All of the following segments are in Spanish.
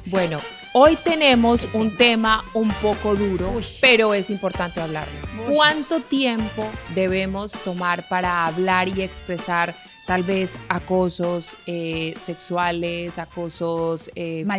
Bueno, hoy tenemos un tema un poco duro, pero es importante hablarlo. ¿Cuánto tiempo debemos tomar para hablar y expresar tal vez acosos sexuales, acosos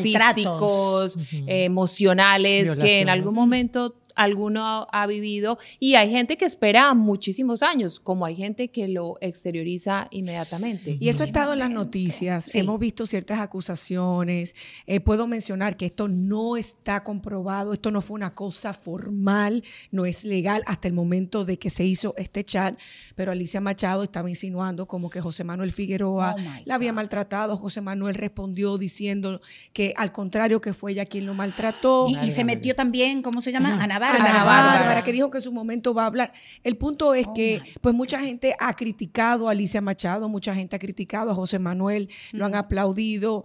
físicos, emocionales, que en algún momento alguno ha vivido? Y hay gente que espera muchísimos años, como hay gente que lo exterioriza inmediatamente. Y eso ha estado en las noticias. Sí. Hemos visto ciertas acusaciones. Puedo mencionar que esto no está comprobado, esto no fue una cosa formal, no es legal hasta el momento de que se hizo este chat, pero Alicia Machado estaba insinuando como que José Manuel Figueroa la había maltratado. José Manuel respondió diciendo que al contrario, que fue ella quien lo maltrató. Y se metió también, ¿cómo se llama? Ana Bárbara, que dijo que en su momento va a hablar. El punto es que pues mucha gente ha criticado a Alicia Machado, mucha gente ha criticado a José Manuel, lo han aplaudido,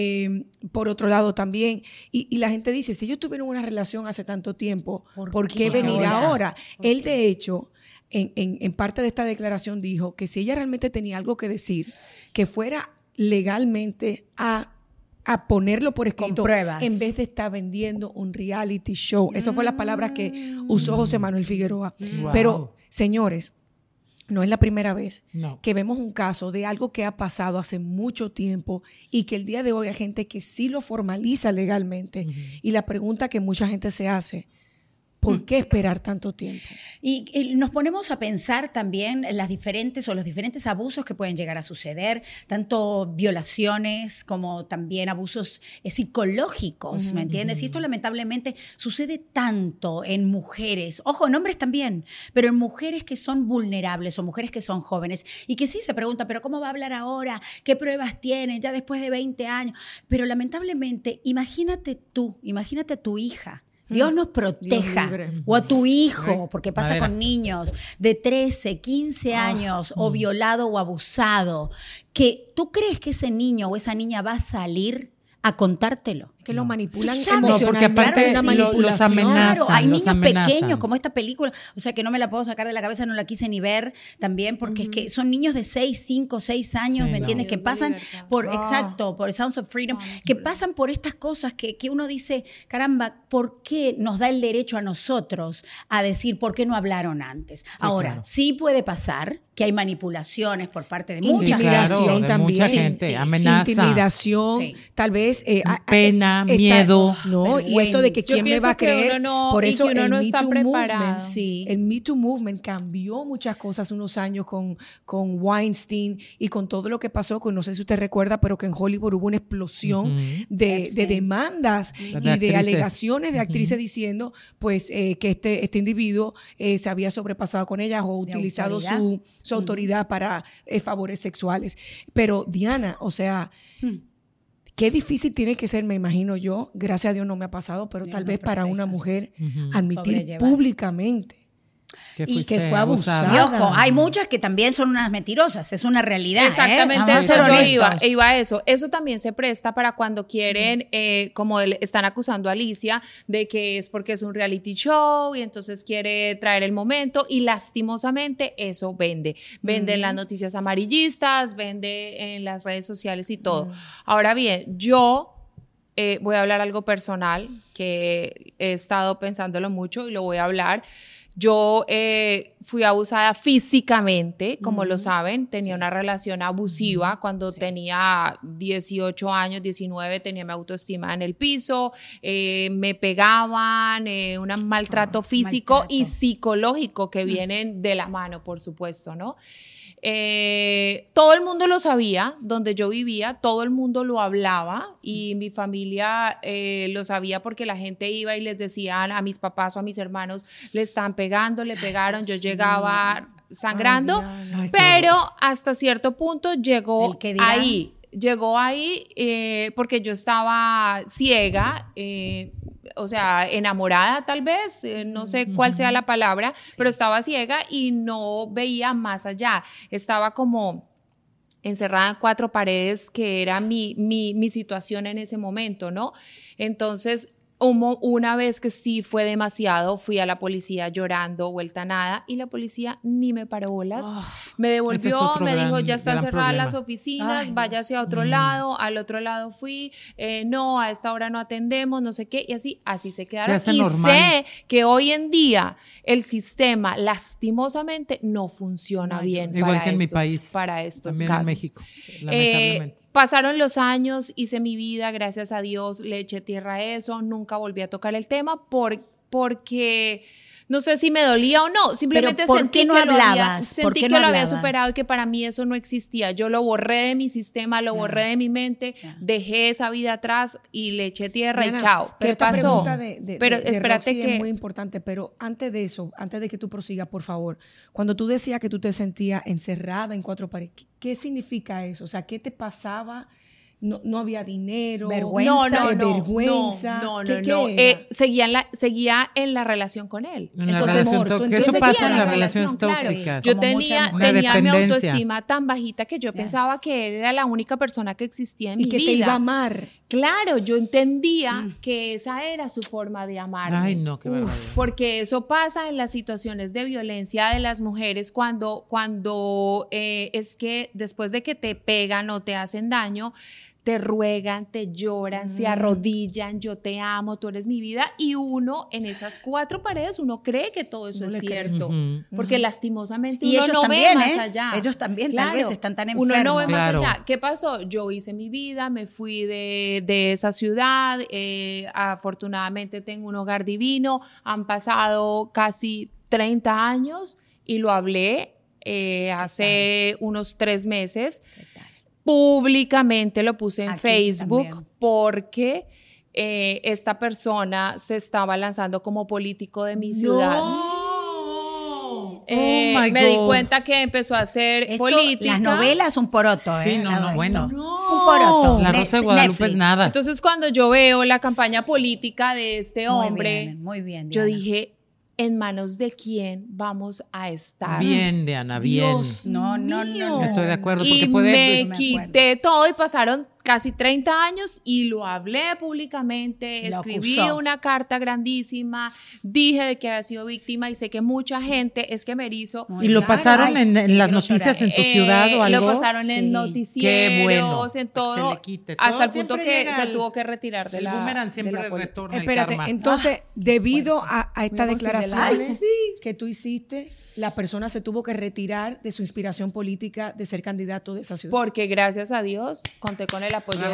por otro lado también, y la gente dice, si ellos tuvieron una relación hace tanto tiempo, ¿por qué venir ahora? Él, de hecho, en parte de esta declaración dijo que si ella realmente tenía algo que decir, que fuera legalmente a ponerlo por escrito en vez de estar vendiendo un reality show. Eso fue las palabras que usó José Manuel Figueroa. Wow. Pero, señores, no es la primera vez que vemos un caso de algo que ha pasado hace mucho tiempo y que el día de hoy hay gente que sí lo formaliza legalmente. Y la pregunta que mucha gente se hace, ¿por qué esperar tanto tiempo? Y nos ponemos a pensar también en los diferentes abusos que pueden llegar a suceder, tanto violaciones como también abusos psicológicos, ¿me entiendes? Y esto lamentablemente sucede tanto en mujeres, ojo, en hombres también, pero en mujeres que son vulnerables o mujeres que son jóvenes y que sí se preguntan, ¿pero cómo va a hablar ahora? ¿Qué pruebas tiene ya después de 20 años? Pero lamentablemente, imagínate a tu hija. Dios nos proteja, o a tu hijo, porque pasa con niños de 13, 15 años, o violado o abusado, que tú crees que ese niño o esa niña va a salir a contártelo. Que lo manipulan emocionalmente. Porque aparte claro, los amenazan. Claro, hay niños pequeños, como esta película, o sea que no me la puedo sacar de la cabeza, no la quise ni ver también, porque es que son niños de 5, 6 años, ¿me entiendes? Que pasan por Sounds of Freedom, que pasan por estas cosas que uno dice, caramba, ¿por qué nos da el derecho a nosotros a decir por qué no hablaron antes? Ahora, sí puede pasar que hay manipulaciones por parte de mucha gente. De mucha gente, amenaza. Intimidación, tal vez pena, miedo. Y esto de que quién me va a creer. Por eso el no Me está Too preparado. Movement, el Me Too Movement cambió muchas cosas unos años con Weinstein y con todo lo que pasó, no sé si usted recuerda, pero que en Hollywood hubo una explosión de demandas y de alegaciones de actrices diciendo pues que este individuo se había sobrepasado con ellas o utilizado su autoridad para favores sexuales. Pero Diana, o sea, qué difícil tiene que ser, me imagino yo, gracias a Dios no me ha pasado, pero tal vez para una mujer admitir públicamente y que fue abusada. Y ojo, hay muchas que también son unas mentirosas, es una realidad. Exactamente, eso yo iba a eso. Eso también se presta para cuando quieren, como están acusando a Alicia, de que es porque es un reality show y entonces quiere traer el momento, y lastimosamente eso vende. Vende en las noticias amarillistas, vende en las redes sociales y todo. Ahora bien, yo voy a hablar algo personal que he estado pensándolo mucho y lo voy a hablar. Yo fui abusada físicamente, como lo saben, tenía una relación abusiva cuando tenía 18 años, 19, tenía mi autoestima en el piso, me pegaban, un maltrato físico y psicológico que vienen de la mano, por supuesto, ¿no? Todo el mundo lo sabía, donde yo vivía, todo el mundo lo hablaba y mi familia lo sabía porque la gente iba y les decían a mis papás o a mis hermanos, le están pegando, le pegaron, yo llegaba sangrando, pero hasta cierto punto llegó ahí porque yo estaba ciega, o sea, enamorada tal vez, no sé cuál sea la palabra, pero estaba ciega y no veía más allá. Estaba como encerrada en 4 paredes, que era mi situación en ese momento, ¿no? Entonces, Una vez que sí fue demasiado, fui a la policía llorando, vuelta a nada, y la policía ni me paró bolas. Me devolvió, me dijo, ya están cerradas las oficinas, váyase a otro lado. Al otro lado fui, no, a esta hora no atendemos, no sé qué, y así se quedaron. Y sé que hoy en día el sistema lastimosamente no funciona bien. Igual que en mi país. Para estos también casos. En México, lamentablemente. Pasaron los años, hice mi vida, gracias a Dios, le eché tierra a eso, nunca volví a tocar el tema porque no sé si me dolía o no, simplemente sentí que lo había superado y que para mí eso no existía. Yo lo borré de mi sistema, lo borré de mi mente, dejé esa vida atrás y le eché tierra, Diana, y chao. ¿Qué pasó? Pero espérate, que es muy importante, pero antes de eso, antes de que tú prosigas, por favor, cuando tú decías que tú te sentías encerrada en 4 paredes, ¿qué significa eso? O sea, ¿qué te pasaba? No había dinero, vergüenza. No. Seguía en la relación con él. Entonces, eso pasa en las relaciones tóxicas. Claro. Yo tenía mi autoestima tan bajita que yo pensaba que él era la única persona que existía en mi vida. Y que te iba a amar. Claro, yo entendía que esa era su forma de amarme. Ay, no, qué barbaridad. Porque eso pasa en las situaciones de violencia de las mujeres cuando es que después de que te pegan o te hacen daño, te ruegan, te lloran, se arrodillan, yo te amo, tú eres mi vida, y uno en esas 4 paredes, uno cree que todo eso es cierto, porque lastimosamente uno no ve más allá. Ellos también, claro, tal vez están tan enfermos. Uno no ve más allá. ¿Qué pasó? Yo hice mi vida, me fui de esa ciudad, afortunadamente tengo un hogar divino, han pasado casi 30 años y lo hablé hace unos 3 meses. Públicamente lo puse en Facebook también. Porque esta persona se estaba lanzando como político de mi ciudad. Me di cuenta que empezó a hacer política. Las novelas, un poroto, Sí, bueno. Un poroto. La Rosa de Guadalupe es nada. Entonces, cuando yo veo la campaña política de este hombre, muy bien, yo dije, ¿en manos de quién vamos a estar? Bien, Diana, bien. Dios, no. Estoy de acuerdo. Y me quité todo y pasaron casi 30 años y lo hablé públicamente, escribí una carta grandísima, dije de que había sido víctima y sé que mucha gente, es que me erizo. ¿Y lo pasaron en las noticias en tu ciudad o algo? Lo pasaron en noticieros, bueno, en todo, hasta el punto que se tuvo que retirar de la política. El boomerang siempre retorna. Espérate, entonces, debido a esta declaración que tú hiciste, la persona se tuvo que retirar de su inspiración política de ser candidato de esa ciudad. Porque gracias a Dios conté con el apoyo de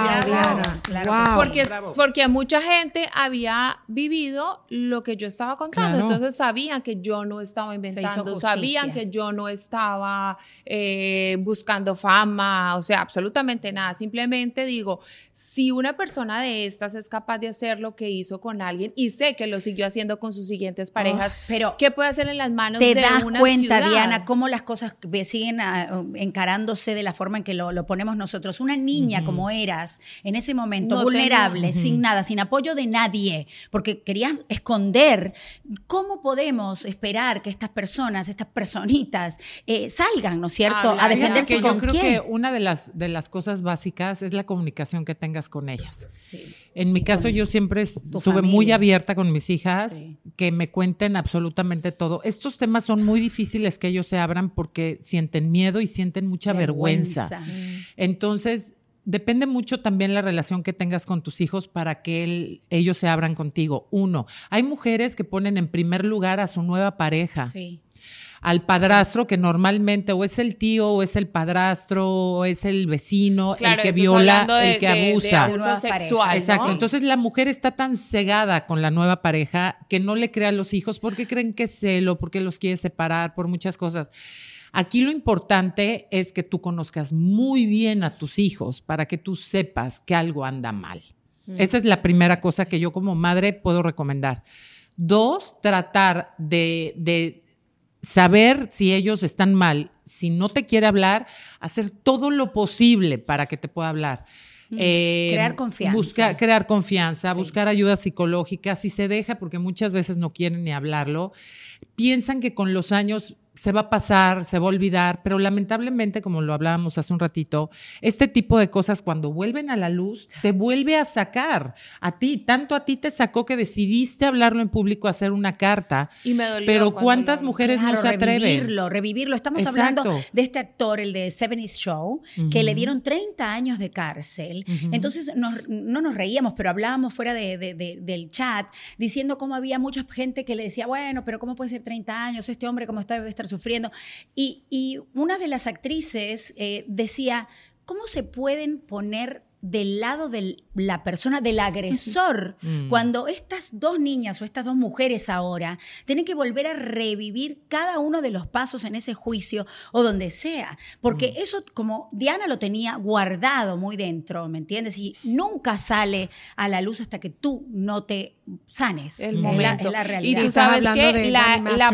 todos. Porque mucha gente había vivido lo que yo estaba contando, entonces sabían que yo no estaba inventando, sabían que yo no estaba buscando fama, o sea, absolutamente nada. Simplemente digo, si una persona de estas es capaz de hacer lo que hizo con alguien, y sé que lo siguió haciendo con sus siguientes parejas, pero ¿qué puede hacer en las manos de una ciudad? ¿Te das cuenta, Diana, cómo las cosas siguen encarándose de la forma en que lo ponemos nosotros? Una niña como eras en ese momento, vulnerable, sin nada, sin apoyo de nadie, porque querías esconder. ¿Cómo podemos esperar que estas personas, estas personitas, salgan, ¿no es cierto?, a defenderse con quién? Yo creo que una de las cosas básicas es la comunicación que tengas con ellas. Sí. En mi caso, yo siempre estuve muy abierta con mis hijas, que me cuenten absolutamente todo. Estos temas son muy difíciles que ellos se abran porque sienten miedo y sienten mucha vergüenza. Entonces, depende mucho también la relación que tengas con tus hijos para que ellos se abran contigo. 1, hay mujeres que ponen en primer lugar a su nueva pareja. Sí. Al padrastro, que normalmente o es el tío, o es el padrastro, o es el vecino, el que viola, el que abusa. De abuso sexual. Exacto. ¿No? Entonces la mujer está tan cegada con la nueva pareja que no le cree a los hijos porque creen que es celo, porque los quiere separar, por muchas cosas. Aquí lo importante es que tú conozcas muy bien a tus hijos para que tú sepas que algo anda mal. Esa es la primera cosa que yo como madre puedo recomendar. 2, tratar de saber si ellos están mal. Si no te quiere hablar, hacer todo lo posible para que te pueda hablar. Crear confianza. Crear confianza, buscar ayuda psicológica, si se deja, porque muchas veces no quieren ni hablarlo. Piensan que con los años se va a pasar, se va a olvidar, pero lamentablemente, como lo hablábamos hace un ratito, este tipo de cosas cuando vuelven a la luz, te vuelve a sacar a ti, tanto a ti te sacó que decidiste hablarlo en público, hacer una carta. Y me dolió. Pero ¿cuántas mujeres no se atreven? Revivirlo. Estamos hablando de este actor, el de 70's Show, que le dieron 30 años de cárcel. Entonces no nos reíamos, pero hablábamos fuera del chat, diciendo cómo había mucha gente que le decía, bueno, pero ¿cómo puede ser 30 años? Este hombre, ¿cómo debe estar sufriendo? Y una de las actrices decía, ¿cómo se pueden poner del lado de la persona, del agresor, cuando estas dos niñas o estas dos mujeres ahora tienen que volver a revivir cada uno de los pasos en ese juicio o donde sea? Porque eso, como Diana lo tenía guardado muy dentro, ¿me entiendes? Y nunca sale a la luz hasta que tú no te sanes. El momento. Es la realidad. Y tú sabes que la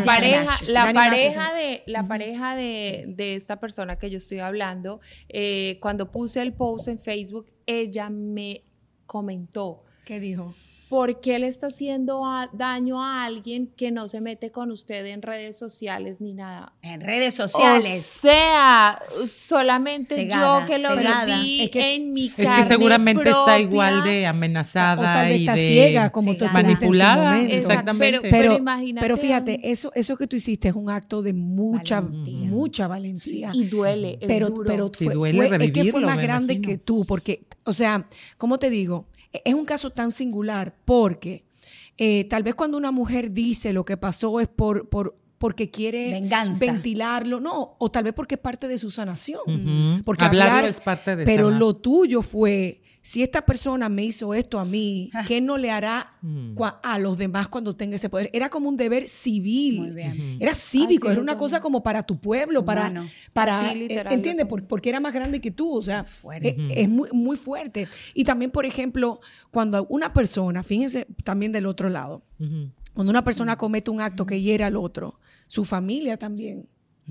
pareja de esta persona que yo estoy hablando, cuando puse el post en Facebook, ella me comentó. ¿Qué dijo? ¿Por qué le está haciendo daño a alguien que no se mete con usted en redes sociales ni nada? En redes sociales. O sea, solamente yo que lo viví en mi carne Es que seguramente propia, está igual de amenazada o tal vez y está de ciega, como tú manipulada. Exactamente. Pero imagínate. Pero fíjate, eso que tú hiciste es un acto de mucha valentía. Y duele, es pero, duro. Pero Sí, duele es que fue revivirlo, más me grande imagino. que tú, porque, o sea, ¿cómo te digo? Es un caso tan singular porque tal vez cuando una mujer dice lo que pasó es porque quiere venganza, ventilarlo, no, o tal vez porque es parte de su sanación. Porque hablarlo es parte de pero sanar. lo tuyo fue, si esta persona me hizo esto a mí, ¿qué no le hará a los demás cuando tenga ese poder? Era como un deber civil. Muy bien. Era cívico, Así era una cosa como para tu pueblo, para Sí, literal, ¿entiendes? Porque era más grande que tú, o sea, Fuerte. es muy, muy fuerte. Y también, por ejemplo, cuando una persona, fíjense también del otro lado, cuando una persona comete un acto que hiere al otro, su familia también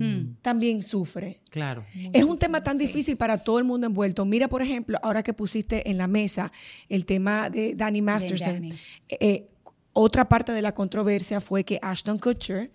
sufre. Claro. Es un tema tan difícil para todo el mundo envuelto. Mira, por ejemplo, ahora que pusiste en la mesa el tema de Danny Masterson, otra parte de la controversia fue que Ashton Kutcher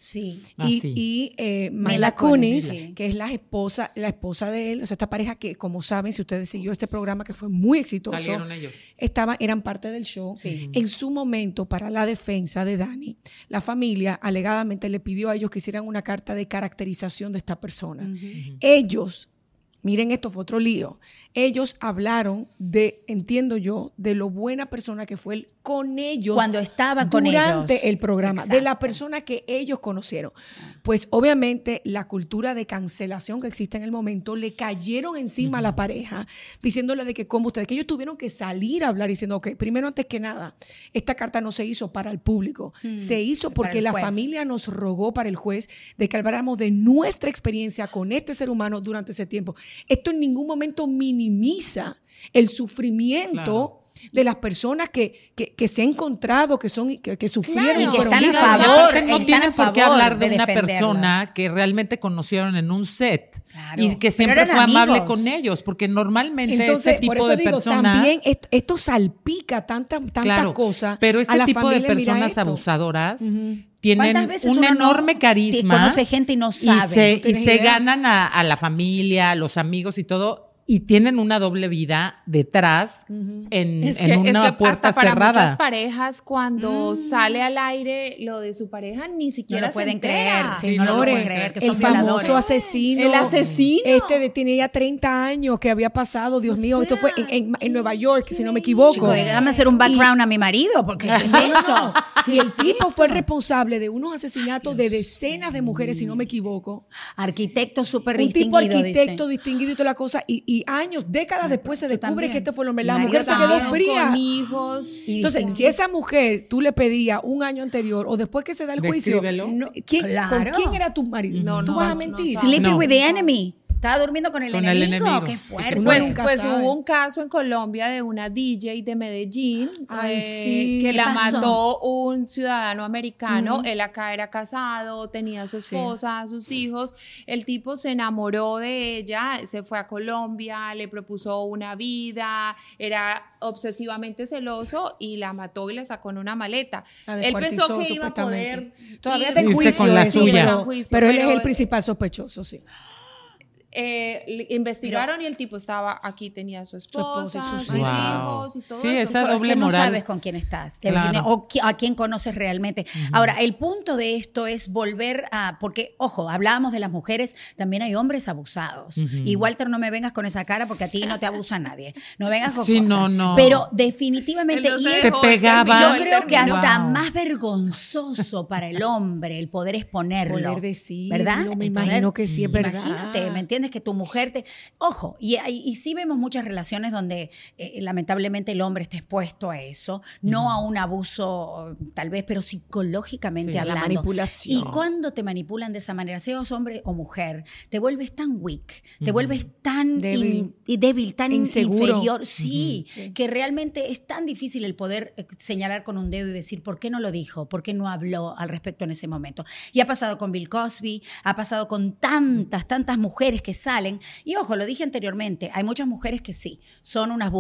y Mila Kunis, que es la esposa de él, o sea, esta pareja que, como saben, si ustedes siguió este programa que fue muy exitoso, Salieron ellos. eran parte del show. En su momento, para la defensa de Danny, la familia alegadamente le pidió a ellos que hicieran una carta de caracterización de esta persona. Ellos, miren, esto fue otro lío. Ellos hablaron entiendo yo, de lo buena persona que fue él con ellos. Cuando estaba con ellos. Durante el programa. Exacto. De la persona que ellos conocieron. Pues obviamente la cultura de cancelación que existe en el momento le cayeron encima a la pareja, diciéndole de que como ustedes, que ellos tuvieron que salir a hablar diciendo, ok, primero, antes que nada, esta carta no se hizo para el público. Se hizo porque la familia nos rogó para el juez de que habláramos de nuestra experiencia con este ser humano durante ese tiempo. Esto en ningún momento minimiza el sufrimiento de las personas que se han encontrado, que sufrieron y que fueron están víctimas. a favor. No están tienen a por qué favor hablar de de una defenderlas. persona que realmente conocieron en un set. Claro. Y que Pero siempre eran fue amable amigos. con ellos, porque normalmente Entonces, ese tipo por eso de digo, personas... también esto salpica tantas cosas. Pero a este la tipo de familia, mira personas esto. abusadoras ¿Cuántas tienen veces un uno enorme no carisma conoce gente y no sabe? y se ganan a la familia, a los amigos y todo, y tienen una doble vida detrás en una puerta hasta para cerrada. muchas parejas, cuando sale al aire lo de su pareja, ni siquiera No lo pueden se entera. creer. No lo pueden creer, que son El famoso violadores. asesino. El asesino. Tenía ya 30 años que había pasado, Dios mío, esto fue en Nueva York, si no me equivoco. Chico, déjame hacer un background a mi marido, porque ¿qué es esto? Y el tipo fue el responsable de unos asesinatos de decenas de mujeres, si no me equivoco. Arquitecto súper Un tipo distinguido, arquitecto dice. distinguido y toda la cosa. Y años, décadas después se descubre también. que este fue el hombre. La Mi mujer se marido quedó también. fría. Con hijos. Entonces, si esa mujer tú le pedías un año anterior o después que se da el juicio, Descríbelo. ¿con Claro. quién era tu marido? No, ¿Tú no, vas a no, mentir? no. Sleeping No. with the enemy. Estaba durmiendo con el enemigo. Qué fuerte. Pues hubo un caso en Colombia de una DJ de Medellín que la mató un ciudadano americano. Él acá era casado, tenía a su esposa, a sus hijos. El tipo se enamoró de ella, se fue a Colombia, le propuso una vida, era obsesivamente celoso y la mató y la sacó en una maleta. Él pensó que iba a poder... Todavía está en juicio con la suya. Pero él es el principal sospechoso, sí. Investigaron y el tipo estaba aquí, tenía a su esposa, sus hijos y todo sí, eso. Esa doble no moral. sabes con quién estás Claro. o a quién conoces realmente. Ahora, el punto de esto es volver a, porque, ojo, hablábamos de las mujeres, también hay hombres abusados. Y Walter, no me vengas con esa cara porque a ti no te abusa nadie. No vengas con cosas. No. Pero definitivamente, se pegaba. Yo creo que hasta más vergonzoso para el hombre el poder exponerlo. Poder decir, ¿verdad? me imagino que sí es verdad. Imagínate, ¿me entiendes? Que tu mujer te... Ojo, y sí vemos muchas relaciones donde lamentablemente el hombre está expuesto a eso, no a un abuso tal vez, pero psicológicamente hablando. La manipulación. Y cuando te manipulan de esa manera, seas hombre o mujer, te vuelves tan weak, te vuelves tan débil, tan inseguro. inferior, sí, que realmente es tan difícil el poder señalar con un dedo y decir, ¿por qué no lo dijo? ¿Por qué no habló al respecto en ese momento? Y ha pasado con Bill Cosby, ha pasado con tantas mujeres que salen, y ojo, lo dije anteriormente, hay muchas mujeres que sí, son unas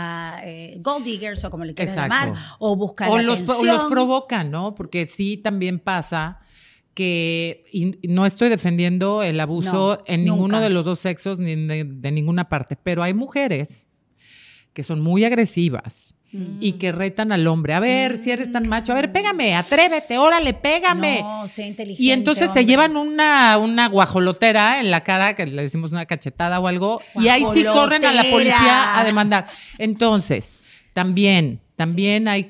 gold diggers o como le quieras llamar, o buscan la atención. O los provocan, ¿no? Porque sí también pasa que, y no estoy defendiendo el abuso en ninguno de los dos sexos ni de ninguna parte, pero hay mujeres que son muy agresivas y que retan al hombre. A ver, si eres tan macho, a ver, pégame, atrévete, órale, pégame. No, sé inteligente. Y entonces hombre. se llevan una guajolotera en la cara, que le decimos una cachetada o algo, y ahí sí corren a la policía a demandar. Entonces, también hay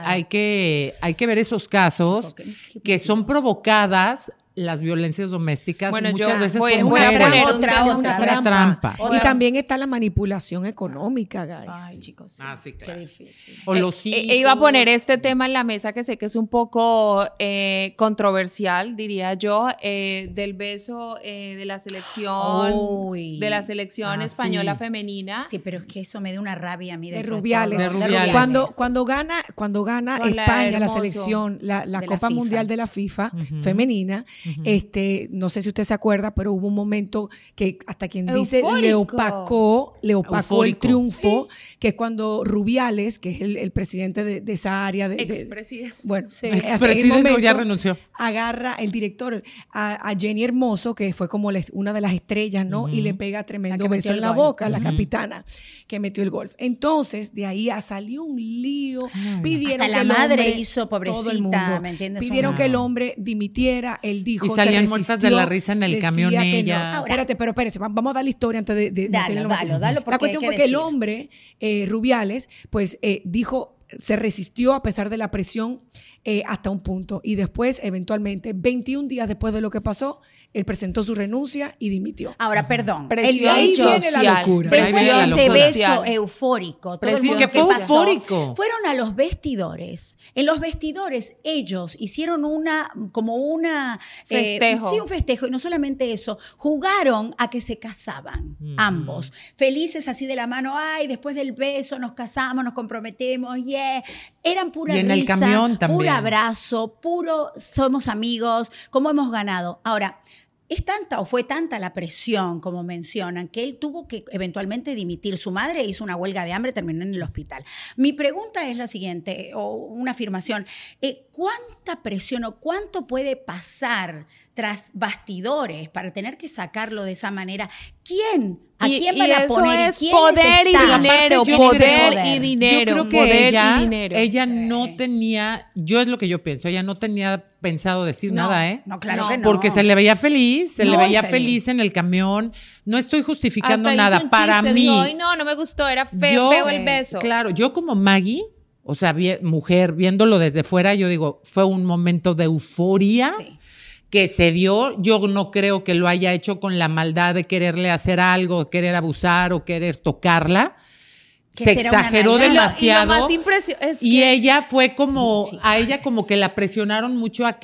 que ver esos casos que son provocadas las violencias domésticas. Bueno, muchas veces voy a poner otra trampa. Y también está la manipulación económica, guys. Ay, chicos. Sí, claro. Qué difícil. O los hijos. Iba a poner este tema en la mesa que sé que es un poco controversial, diría yo, del beso de la selección española femenina. Sí, pero es que eso me da una rabia a mí de Rubiales. Cuando gana España la selección, la Copa Mundial de la FIFA femenina, no sé si usted se acuerda, pero hubo un momento que hasta quien dice le opacó el triunfo, que es cuando Rubiales, que es el presidente de esa área expresidente. Bueno, expresidente ya renunció. Agarra el director a Jenny Hermoso, que fue como una de las estrellas, ¿no? Y le pega tremendo beso en la boca a la capitana que metió el golf. Entonces, de ahí salió un lío. Pidieron hasta que la madre hombre, hizo, pobrecita, todo el mundo, ¿me entiendes? pidieron que el hombre dimitiera. Él dijo, y salían muertas de la risa en el camión ella. No. Espérate, pero espérese, vamos a dar la historia antes de dalo, la cuestión fue que el hombre, Rubiales, pues dijo, se resistió a pesar de la presión hasta un punto. Y después, eventualmente, 21 días después de lo que pasó, él presentó su renuncia y dimitió. Ahora, perdón. Ahí viene la locura. Después de ese beso eufórico. Todo el mundo que fue eufórico. Fueron a los vestidores. En los vestidores, ellos hicieron festejo. Sí, un festejo. Y no solamente eso, jugaron a que se casaban, ambos. Felices así de la mano. Ay, después del beso nos casamos, nos comprometemos, yeah. Eran pura risa, el camión también. puro abrazo, puro somos amigos, cómo hemos ganado. Ahora, es tanta o fue tanta la presión, como mencionan, que él tuvo que eventualmente dimitir. Su madre hizo una huelga de hambre, terminó en el hospital. Mi pregunta es la siguiente, o una afirmación. ¿Cuánta presión o cuánto puede pasar tras bastidores para tener que sacarlo de esa manera? ¿Quién? ¿A quién van a poner? Es poder y dinero, poder y dinero. Yo creo que ella no tenía, yo es lo que yo pienso, ella no tenía pensado decir nada, ¿eh? No, claro que no. Porque se le veía feliz, le veía feliz en el camión. No estoy justificando nada. Para mí. Dijo, ay, no me gustó, era feo el beso. Claro, yo como Maggie, o sea, mujer, viéndolo desde fuera, yo digo, fue un momento de euforia. Sí. Que se dio, yo no creo que lo haya hecho con la maldad de quererle hacer algo, querer abusar o querer tocarla. Se exageró demasiado. Y lo más impresionante es y ella fue como, a ella como que la presionaron mucho a que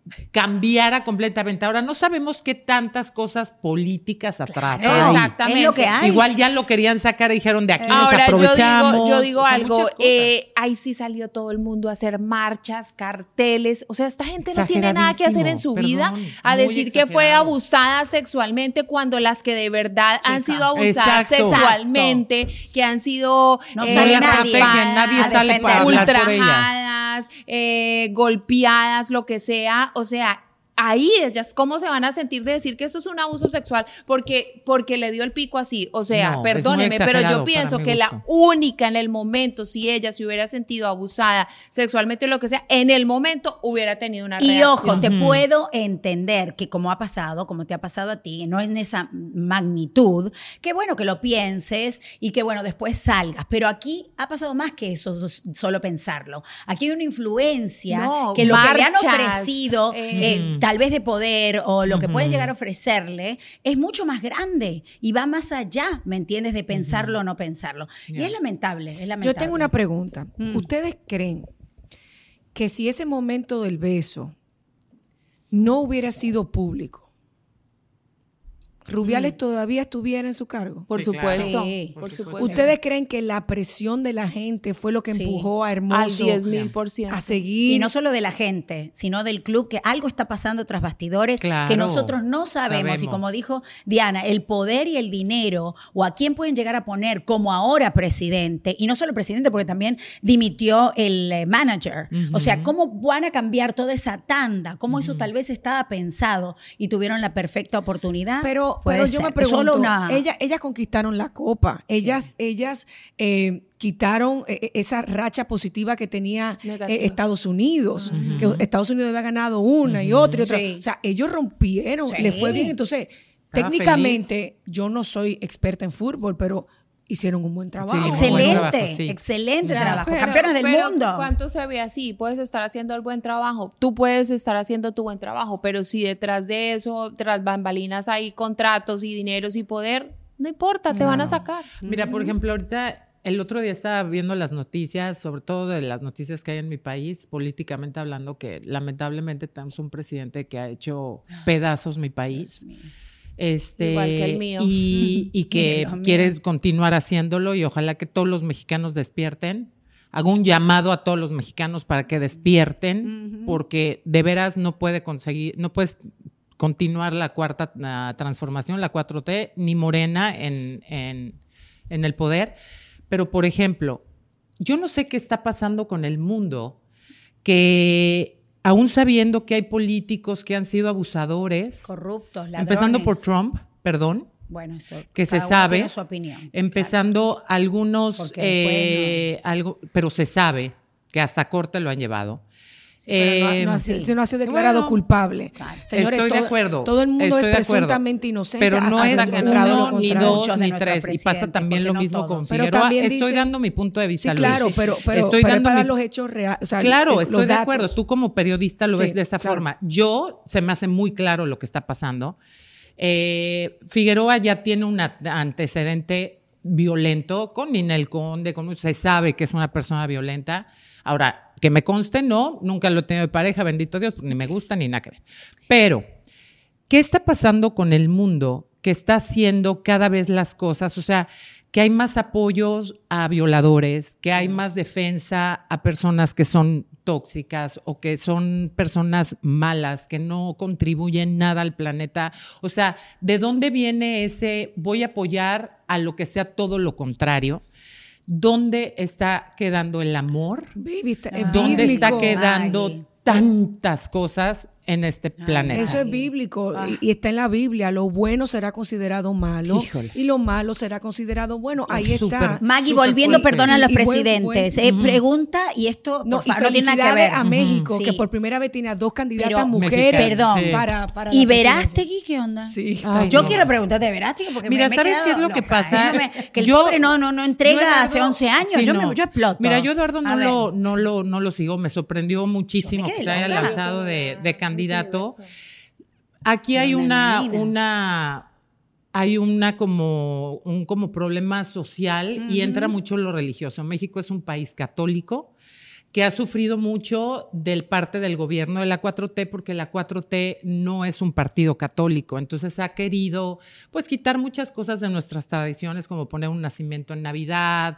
cambiara completamente. Ahora, no sabemos qué tantas cosas políticas atrás. Claro, exactamente. Es lo que hay. Igual ya lo querían sacar y dijeron, de aquí ahora, nos aprovechamos. yo digo O sea, algo, muchas cosas. ahí sí salió todo el mundo a hacer marchas, carteles, o sea, esta gente no tiene nada que hacer en su vida a decir que fue abusada sexualmente cuando las que de verdad han sido abusadas sexualmente, que han sido nadie sale para hablar por ellas. ultrajadas, golpeadas, lo que sea, o sea, ahí ellas cómo se van a sentir de decir que esto es un abuso sexual porque le dio el pico así, o sea, No, perdóneme, pero yo pienso que la única en el momento, si ella se hubiera sentido abusada sexualmente o lo que sea, en el momento hubiera tenido una reacción. Y ojo, te puedo entender que como ha pasado, como te ha pasado a ti, no es en esa magnitud, que bueno que lo pienses y que bueno después salgas, pero aquí ha pasado más que eso, solo pensarlo. Aquí hay una influencia que lo que le han ofrecido tal vez de poder o lo que pueden llegar a ofrecerle es mucho más grande y va más allá, ¿me entiendes? De pensarlo o no pensarlo. Y es lamentable, es lamentable. Yo tengo una pregunta. ¿Ustedes creen que si ese momento del beso no hubiera sido público, Rubiales todavía estuviera en su cargo? Por supuesto. Claro. Sí, por supuesto. ¿Ustedes creen que la presión de la gente fue lo que empujó a Hermoso al 10,000%. a seguir? Y no solo de la gente, sino del club, que algo está pasando tras bastidores que nosotros no sabemos. Y como dijo Diana, el poder y el dinero, o a quién pueden llegar a poner como ahora presidente, y no solo presidente, porque también dimitió el manager. O sea, ¿cómo van a cambiar toda esa tanda? ¿Cómo eso tal vez estaba pensado y tuvieron la perfecta oportunidad? Pero yo me pregunto, ellas conquistaron la copa, ellas quitaron esa racha positiva que tenía Estados Unidos, que Estados Unidos había ganado una y otra y otra. O sea, ellos rompieron, les fue bien. Entonces, técnicamente, yo no soy experta en fútbol, pero hicieron un buen trabajo. Sí, excelente, buen trabajo, sí. Excelente trabajo. Campeones del mundo. ¿Cuánto se ve así? Puedes estar haciendo el buen trabajo. Tú puedes estar haciendo tu buen trabajo, pero si detrás de eso, tras bambalinas hay contratos y dineros y poder, no importa, te van a sacar. Mira, por ejemplo, ahorita el otro día estaba viendo las noticias, sobre todo de las noticias que hay en mi país, políticamente hablando, que lamentablemente tenemos un presidente que ha hecho pedazos mi país. Igual que el mío. Y que quiere continuar haciéndolo, y ojalá que todos los mexicanos despierten. Hago un llamado a todos los mexicanos para que despierten, porque de veras no puedes continuar la cuarta transformación, la 4T, ni Morena en el poder. Pero, por ejemplo, yo no sé qué está pasando con el mundo, que aún sabiendo que hay políticos que han sido abusadores, corruptos, ladrones. Empezando por Trump, perdón, bueno, esto, que se sabe, tiene su opinión, empezando algunos, pero se sabe que hasta corte lo han llevado. No ha sido declarado culpable. Claro. Señores, estoy de acuerdo. Todo el mundo es presuntamente inocente. Pero no es uno, ni dos, ni tres. Y pasa también lo mismo con Figueroa. Estoy dando mi punto de vista. Sí, claro, pero estoy dando para los hechos reales. O sea, claro, estoy de acuerdo. Tú como periodista lo ves de esa forma. Yo, se me hace muy claro lo que está pasando. Figueroa ya tiene un antecedente violento con Ninel Conde, se sabe que es una persona violenta. Ahora, que me conste, nunca lo he tenido de pareja, bendito Dios, ni me gusta ni nada que ver. Pero, ¿qué está pasando con el mundo que está haciendo cada vez las cosas? O sea, que hay más apoyos a violadores, que hay más defensa a personas que son tóxicas o que son personas malas, que no contribuyen nada al planeta. O sea, ¿de dónde viene ese voy a apoyar a lo que sea todo lo contrario? ¿Dónde está quedando el amor? ¿Dónde está quedando tantas cosas en este planeta? Eso es bíblico y está en la Biblia. Lo bueno será considerado malo. Híjole. Y lo malo será considerado bueno. Ahí está. Maggie, volviendo, perdona a los presidentes. Pregunta, y esto no tiene nada que ver. A México, que por primera vez tiene a 2 candidatas mujeres. Perdón. Sí. Para ¿Y Verástegui qué onda? Sí. Yo quiero preguntarte de Verástegui porque mira, me ¿sabes qué es lo que pasa? Que el pobre no entrega hace 11 años. Sí, yo exploto. Mira, yo Eduardo no lo sigo. Me sorprendió muchísimo que se haya lanzado de candidato. Aquí hay como un problema social y entra mucho lo religioso. México es un país católico que ha sufrido mucho del parte del gobierno de la 4T, porque la 4T no es un partido católico, entonces ha querido pues quitar muchas cosas de nuestras tradiciones, como poner un nacimiento en Navidad,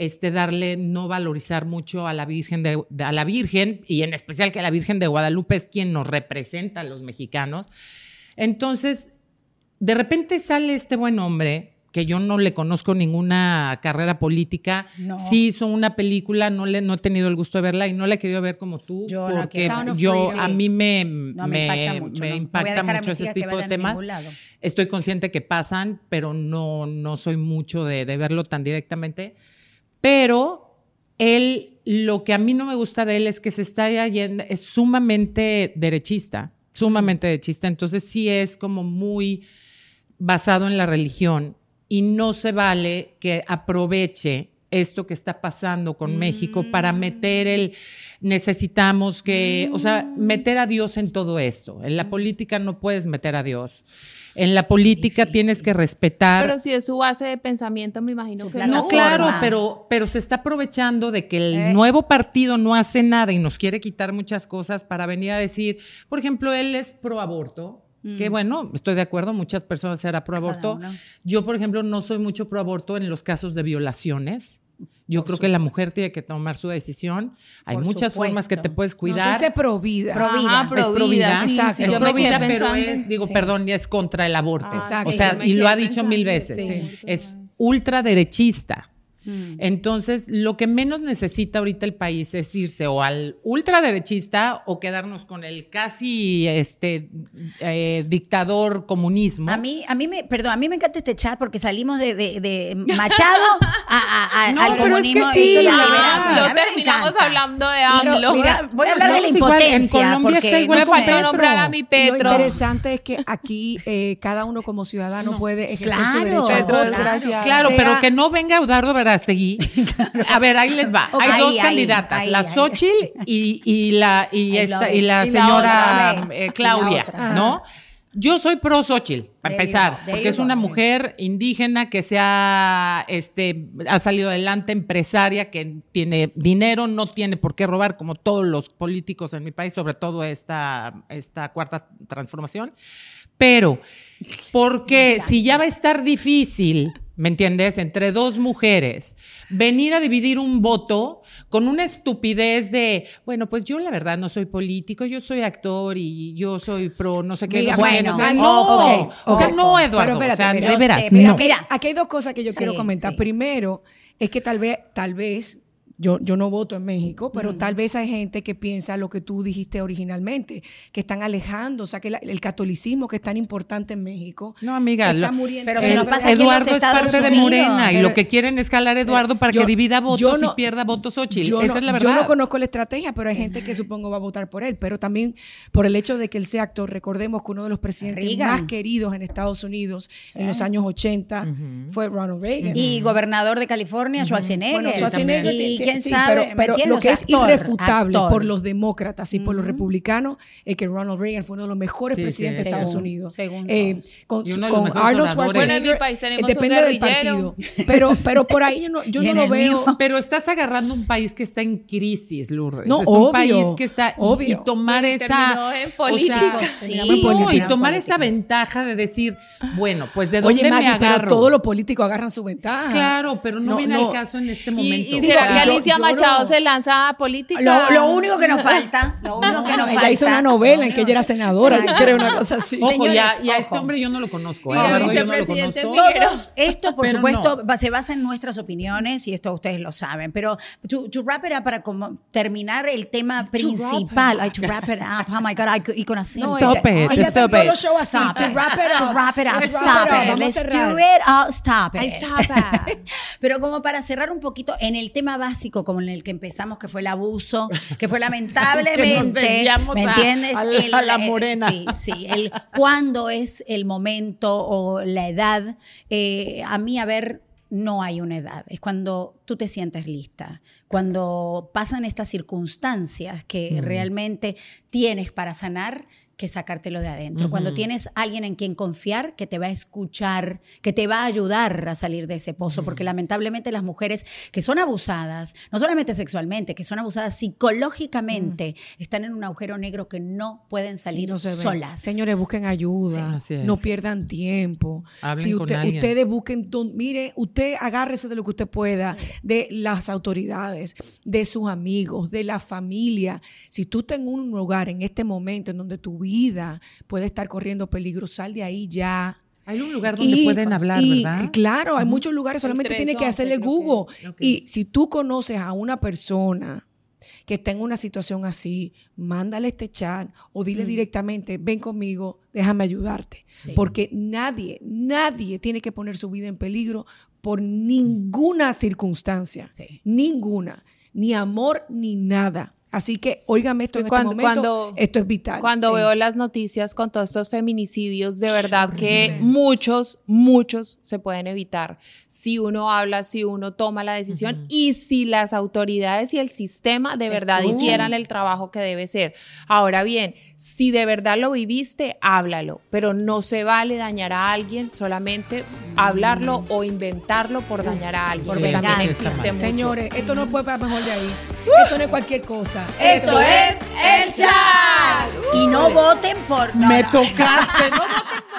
no valorizar mucho a la Virgen a la Virgen, y en especial que la Virgen de Guadalupe es quien nos representa a los mexicanos. Entonces, de repente sale este buen hombre, que yo no le conozco ninguna carrera política. No. Sí hizo una película, no he tenido el gusto de verla y no la he querido ver como tú, porque a mí me impacta mucho ese tipo de temas. Estoy consciente que pasan, pero no soy mucho de verlo tan directamente. Pero él, lo que a mí no me gusta de él es que se está yendo, es sumamente derechista, entonces sí es como muy basado en la religión. Y no se vale que aproveche esto que está pasando con México para meter necesitamos que, o sea, meter a Dios en todo esto. En la política no puedes meter a Dios. En la política tienes que respetar. Pero si es su base de pensamiento, me imagino que no. Claro, pero se está aprovechando de que el nuevo partido no hace nada y nos quiere quitar muchas cosas para venir a decir, por ejemplo, él es pro aborto. Que bueno, estoy de acuerdo, muchas personas serán pro aborto. Yo, por ejemplo, no soy mucho pro aborto en los casos de violaciones. Yo creo que la mujer tiene que tomar su decisión. Hay muchas formas que te puedes cuidar. No, dice pro vida. Es pro vida. Exacto. Es pro vida, pero es contra el aborto. Exacto. O sea, y lo ha dicho mil veces. Sí. Es ultraderechista. Entonces, lo que menos necesita ahorita el país es irse o al ultraderechista o quedarnos con el casi dictador comunismo. A mí me encanta este chat porque salimos de Machado al comunismo. Es que sí, lo terminamos hablando de AMLO. Mira, voy a hablar de la impotencia. En Colombia está igual. Me faltó nombrar a mi Petro. Lo interesante es que aquí cada uno como ciudadano puede ejercer su derecho a voto. Claro, pero que no venga Eduardo Verástegui. A ver, ahí les va. Hay dos candidatas, la Xóchitl y la señora Claudia, ¿no? Yo soy pro Xóchitl, para empezar, porque es una mujer indígena que ha salido adelante, empresaria, que tiene dinero, no tiene por qué robar como todos los políticos en mi país, sobre todo esta cuarta transformación. Pero, porque si ya va a estar difícil, ¿me entiendes?, entre dos mujeres, venir a dividir un voto con una estupidez de, bueno, pues yo la verdad no soy político, yo soy actor y yo soy pro, no sé qué. Mira, no, Eduardo, pero espérate, de veras, mira, aquí hay dos cosas que yo quiero comentar. Primero, es que tal vez yo no voto en México, pero tal vez hay gente que piensa lo que tú dijiste originalmente, que están alejando, o sea, que el catolicismo que es tan importante en México. No, amiga, está muriendo. Pero si no pasa Eduardo es parte de Morena y lo que quieren es jalar a Eduardo para que divida votos y pierda votos Xóchitl. Esa es la verdad. Yo no conozco la estrategia, pero hay gente que supongo va a votar por él, pero también por el hecho de que él sea actor. Recordemos que uno de los presidentes más queridos en Estados Unidos en los años 80 fue Ronald Reagan. Y gobernador de California, Schwarzenegger. Bueno, Schwarzenegger y quién sabe, pero lo que es irrefutable por los demócratas y por los republicanos es que Ronald Reagan fue uno de los mejores presidentes de Estados Unidos. Con Arnold Schwarzenegger, en mi país tenemos depende del partido. Pero por ahí yo no lo veo. Pero estás agarrando un país que está en crisis, Lourdes. No, es obvio, un país que está y tomar esa en política. Y tomar esa ventaja de decir, bueno, pues de dónde me agarro. Pero todos los políticos agarran su ventaja. Claro, pero no viene al caso en este momento. ¿Y será que Alicia Machado se lanza a política? Lo único que nos falta, ella hizo una novela en que ella era senadora, yo creo, una cosa así. Ojo, y a este hombre yo no lo conozco. Todos esto, por supuesto, se basa en nuestras opiniones y esto ustedes lo saben. Pero to wrap it up, para como terminar el tema principal. To wrap it up. Oh my God, y con así. Stop it. To wrap it up. Stop it. Let's do it. Stop it. Pero como para cerrar un poquito en el tema básico, como en el que empezamos, que fue el abuso, que fue lamentablemente, ¿me entiendes? A la morena. Sí. ¿Cuándo es el momento o la edad? A mí, no hay una edad. Es cuando tú te sientes lista. Cuando pasan estas circunstancias que realmente tienes para sanar, que sacártelo de adentro. Cuando tienes alguien en quien confiar, que te va a escuchar, que te va a ayudar a salir de ese pozo, porque lamentablemente las mujeres que son abusadas, no solamente sexualmente, que son abusadas psicológicamente, están en un agujero negro que no pueden salir solas. Señores, busquen ayuda, no pierdan tiempo. Si ustedes busquen, mire, usted agárrese de lo que usted pueda, de las autoridades, de sus amigos, de la familia. Si tú estás en un lugar en este momento en donde tu vida puede estar corriendo peligro, sal de ahí ya. Hay un lugar donde pueden hablar, ¿verdad? Claro, hay muchos lugares, solamente tienes que hacerle Google. Y si tú conoces a una persona que está en una situación así, mándale este chat o dile directamente, ven conmigo, déjame ayudarte. Porque nadie tiene que poner su vida en peligro por ninguna circunstancia. Ninguna. Ni amor, ni nada. Así que, óigame esto en este momento, esto es vital. Cuando veo las noticias con todos estos feminicidios, de verdad que muchos se pueden evitar si uno habla, si uno toma la decisión y si las autoridades y el sistema de verdad hicieran el trabajo que debe ser. Ahora bien, si de verdad lo viviste, háblalo, pero no se vale dañar a alguien, solamente hablarlo o inventarlo por dañar a alguien. Porque también existe mucho. Señores, esto no puede pasar mejor de ahí. Esto no es cualquier cosa. Esto es El Chat. Y no voten por... Me tocaste, no voten